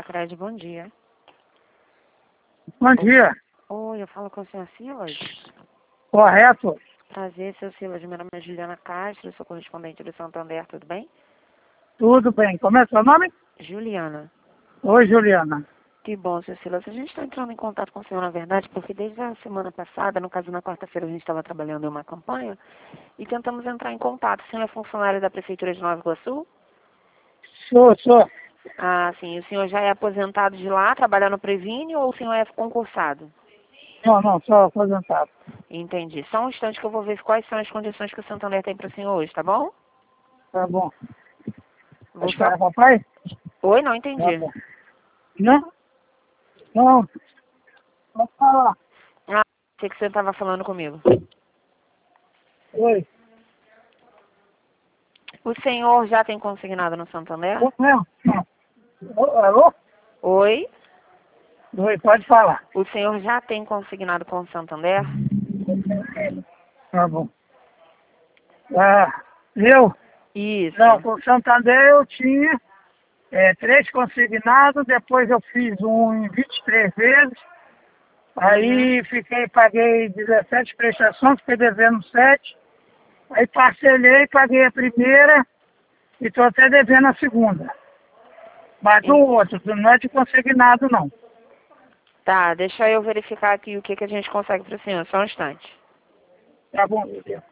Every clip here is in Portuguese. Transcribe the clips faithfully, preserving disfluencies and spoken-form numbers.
Sacred, bom dia. Bom dia. Oi, eu falo com o senhor Silas. Correto. Prazer, seu Silas. Meu nome é Juliana Castro, sou correspondente do Santander, tudo bem? Tudo bem. Como é seu nome? Juliana. Oi, Juliana. Que bom, seu Silas. A gente está entrando em contato com o senhor, na verdade, porque desde a semana passada, no caso na quarta-feira, a gente estava trabalhando em uma campanha e tentamos entrar em contato. O senhor é funcionário da Prefeitura de Nova Iguaçu? Sou, sou. Ah, sim. O senhor já é aposentado de lá, trabalha no Previne, ou o senhor é concursado? Não, não, sou aposentado. Entendi. Só um instante que eu vou ver quais são as condições que o Santander tem para o senhor hoje, tá bom? Tá bom. Vou só... Espera, papai? Oi, não Tá entendi. bom. Não? Não. Pode falar. Ah, sei que você estava falando comigo. Oi. O senhor já tem consignado no Santander? Oi, não. Não. Ô, alô? Oi? Oi, pode falar. O senhor já tem consignado com o Santander? Tá bom. Ah, eu? Isso. Não, com o Santander eu tinha é, três consignados, depois eu fiz um em vinte e três vezes, aí fiquei, paguei dezessete prestações, fiquei devendo sete, aí parcelei, paguei a primeira e estou até devendo a segunda. Mas do outro, não é de consignado não. Tá, deixa eu verificar aqui o que, que a gente consegue para o senhor, só um instante. Tá bom, meu Deus.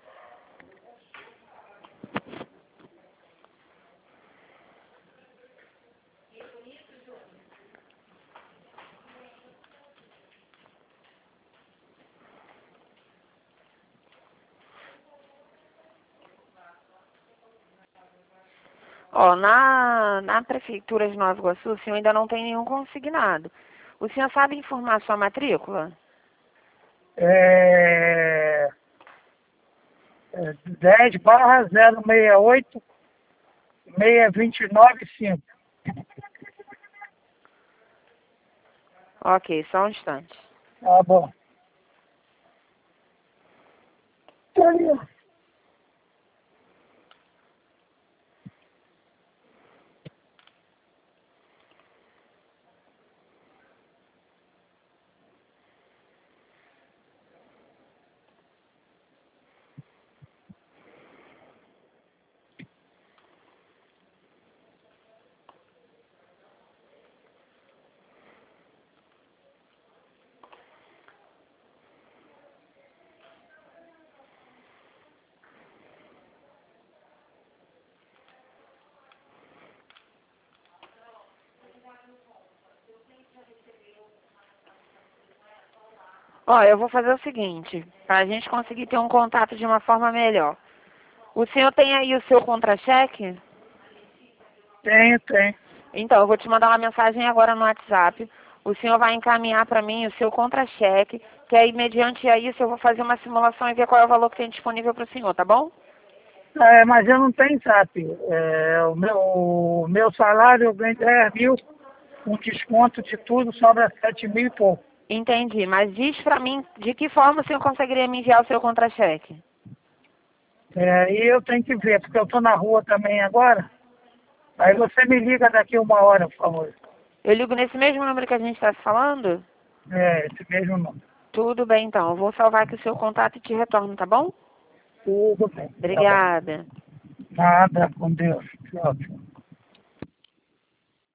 Ó, na, na Prefeitura de Nova Iguaçu, o senhor ainda não tem nenhum consignado. O senhor sabe informar sua matrícula? É, é dez barra zero seis oito seis dois nove cinco. Ok, só um instante. Tá bom. Tá ali, ó. Ó, eu vou fazer o seguinte, para a gente conseguir ter um contato de uma forma melhor. O senhor tem aí o seu contra-cheque? Tenho, tenho. Então, eu vou te mandar uma mensagem agora no WhatsApp. O senhor vai encaminhar para mim o seu contra-cheque, que aí, mediante isso, eu vou fazer uma simulação e ver qual é o valor que tem disponível para o senhor, tá bom? É, mas eu não tenho zap. É, o, meu, o meu salário eu ganho dez mil, com desconto de tudo, sobra sete mil e pouco. Entendi, mas diz para mim de que forma o senhor conseguiria me enviar o seu contra-cheque? É, aí eu tenho que ver, porque eu estou na rua também agora. Aí você me liga daqui uma hora, por favor. Eu ligo nesse mesmo número que a gente está se falando? É, esse mesmo nome. Tudo bem, então. Eu vou salvar aqui o seu contato e te retorno, tá bom? Tudo bem. Tá bom. Obrigada. Nada, com Deus. Tchau, tchau.